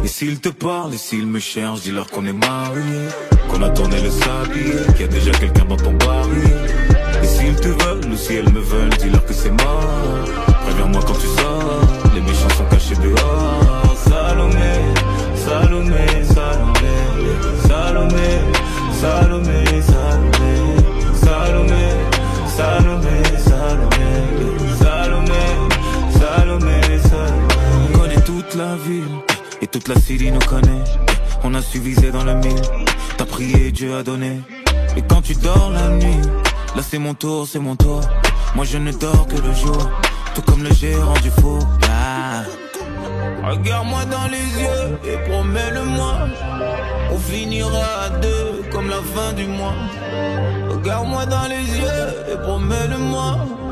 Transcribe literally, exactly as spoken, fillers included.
Et s'ils te parlent et s'ils me cherchent, dis-leur qu'on est mariés, qu'on a tourné le sablier, qu'il y a déjà quelqu'un dans ton baril. Et s'ils te veulent ou si elles me veulent, dis-leur que c'est mort. Préviens-moi quand tu sors, les méchants sont cachés dehors. Salomé, Salomé, Salomé, Salomé, Salomé, Salomé, Salomé, Salomé, Salomé, Salomé, Salomé, Salomé. On connaît toute la ville et toute la cité nous connaît. On a su viser dans le mille, t'as prié, Dieu a donné. Et quand tu dors la nuit, là c'est mon tour, c'est mon tour. Moi je ne dors que le jour, tout comme le gérant du four. Ah. Regarde-moi dans les yeux et promets-le-moi, on finira à deux comme la fin du mois. Regarde-moi dans les yeux et promets-le-moi,